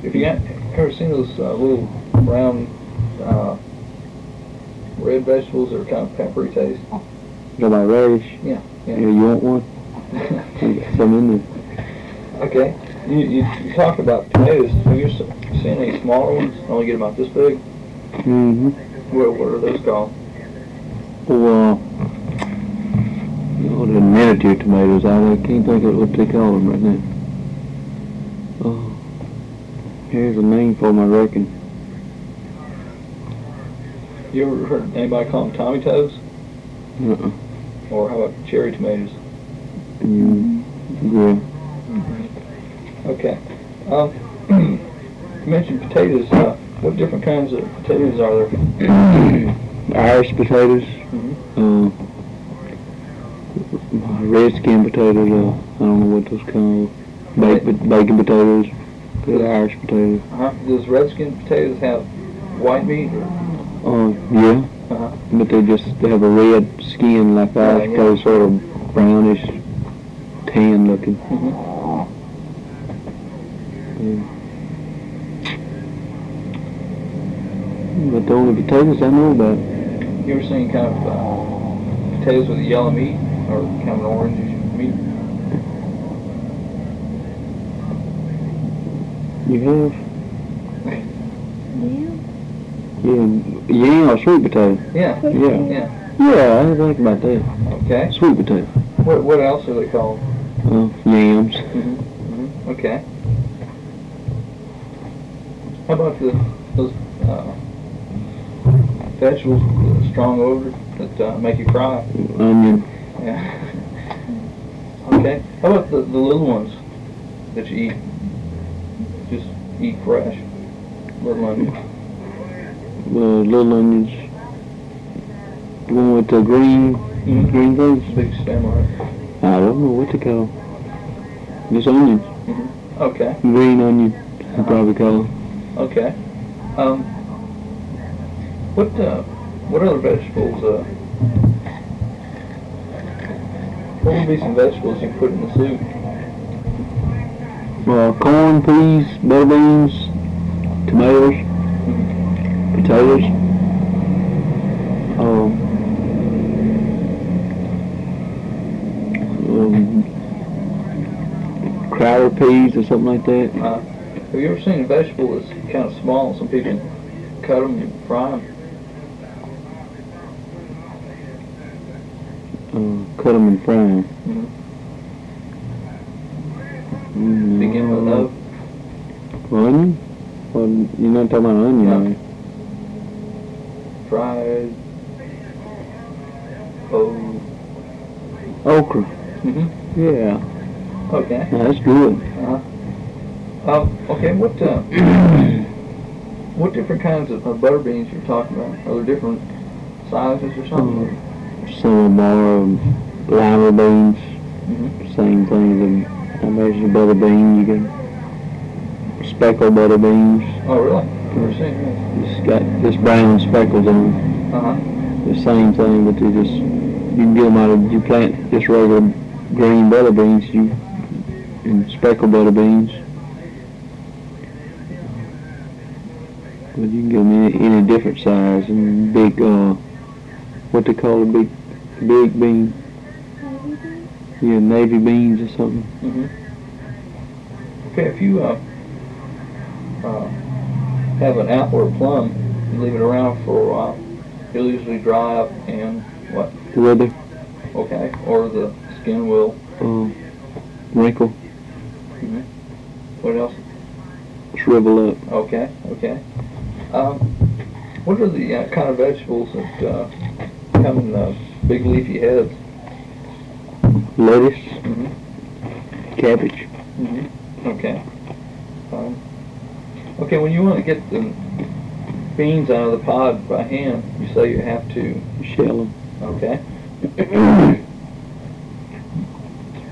If you ever seen those little round red vegetables that are kind of peppery taste? Got my radish. Yeah. You want one? Some in there. Okay. You talked about potatoes. Have you seen any smaller ones? Only get about this big? Mm-hmm. What are those called? Well, the miniature tomatoes. I can't think of what they call them right now. Oh, here's a name for them, I reckon. You ever heard anybody call them Tommy Toes? Uh-uh. Or how about cherry tomatoes? Yeah. Okay. You mentioned potatoes. What different kinds of potatoes are there? Irish potatoes. Redskin potatoes. I don't know what those called. Bacon potatoes. The Irish potatoes. Does redskin potatoes have white meat? Yeah. But they have a red skin like Irish potatoes, sort of brownish, tan looking. But the only potatoes I know about. You ever seen kind of potatoes with a yellow meat or kind of an orange meat? You have? Yam or sweet potato? Yeah. Yeah, I didn't think about that. Okay. Sweet potato. What else are they called? Yams. Okay. How about those vegetables with a strong odor that make you cry? Onion. Yeah. Okay. How about the little ones that you eat? Just eat fresh. Little onions. Little onions. The one with the green things? Big stem on it. I don't know what to call. Just onions. Okay. Green onion, I probably call them. Okay. What other vegetables? What would be some vegetables you put in the soup? Corn, peas, butter beans, tomatoes, potatoes. Crowder peas or something like that. Have you ever seen a vegetable that's kind of small? Some people cut them and fry them. Cut them and fry them. Begin with O. Onion? Well, you're not talking about onion, No. right? Fried. Okra. Yeah. Okay. That's good. Okay. What different kinds of butter beans you're talking about? Are there different sizes or something? Some are lima beans. Same thing as I imagine butter bean. You can speckled butter beans. Oh, really? Never seen that. It's got just brown speckles on them. The same thing, but you can get them out of, you plant just regular green butter beans, and speckled butter beans. But you can get them any different size and big, what they call a big bean. Yeah, navy beans or something. Okay, if you have an apple or plum, you leave it around for a while, it'll usually dry up and what? Wither. Okay, or the skin will wrinkle. What else? Shrivel up. Okay. What are the kind of vegetables that come in big leafy heads? Lettuce. Cabbage. Okay. Okay, when you want to get the beans out of the pod by hand, you say you have to shell them. Okay.